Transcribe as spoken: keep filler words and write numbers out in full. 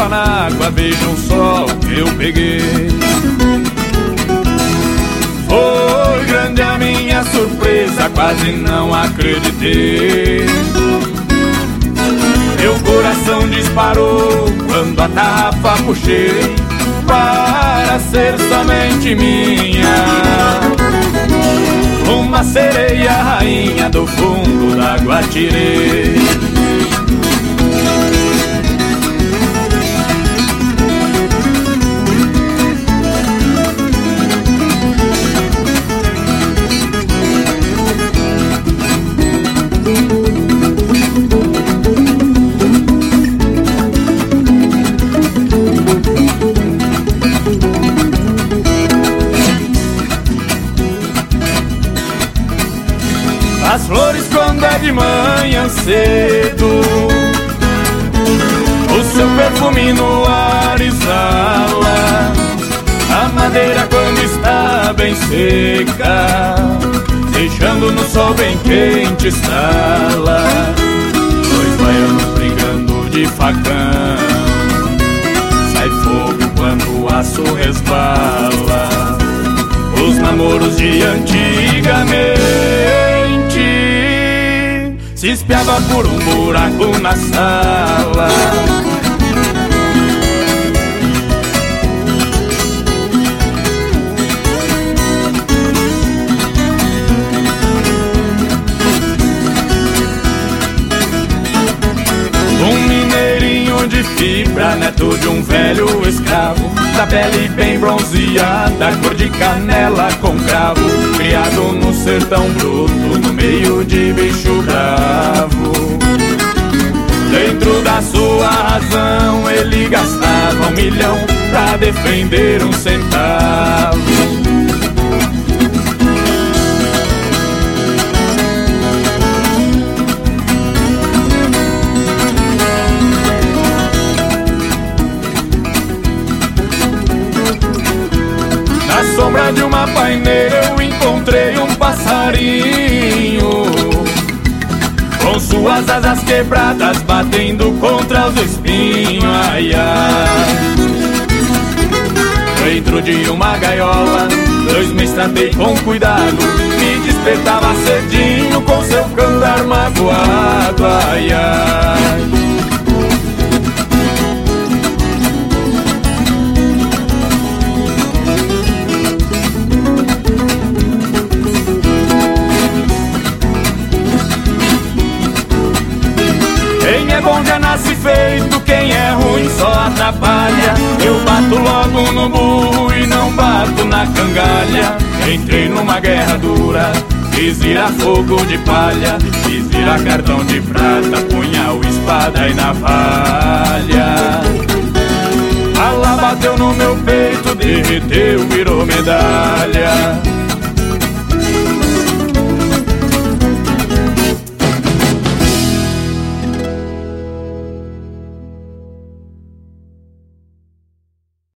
tava na água, vejam só o que eu peguei. Foi grande a minha surpresa, quase não acreditei. Meu coração disparou quando a tarrafa puxei para ser somente minha. Uma sereia rainha do fundo d'água tirei. As flores quando é de manhã cedo, o seu perfume no ar exala. A madeira quando está bem seca, deixando no sol bem quente estala. Dois baianos brigando de facão, sai fogo quando o aço resbala. Os namoros de antigamente se espiava por um buraco na sala. Um mineirinho de fibra, neto de um velho escravo, da pele bem bronzeada, cor de canela com cravo, criado no sertão bruto, no meio de bicho bravo. Dentro da sua razão ele gastava um milhão pra defender um centavo. Na sombra de uma paineira eu encontrei um passarinho, com suas asas quebradas batendo contra os espinhos. Ai, ai. Dentro de uma gaiola, dois meses tratei com cuidado, me despertava cedinho com seu cantar magoado. Ai, ai. Quem é bom já nasce feito, quem é ruim só atrapalha. Eu bato logo no burro e não bato na cangalha. Entrei numa guerra dura, fiz virar fogo de palha, fiz virar cartão de prata, punhal, espada e navalha. A lá bateu no meu peito, derreteu, virou medalha.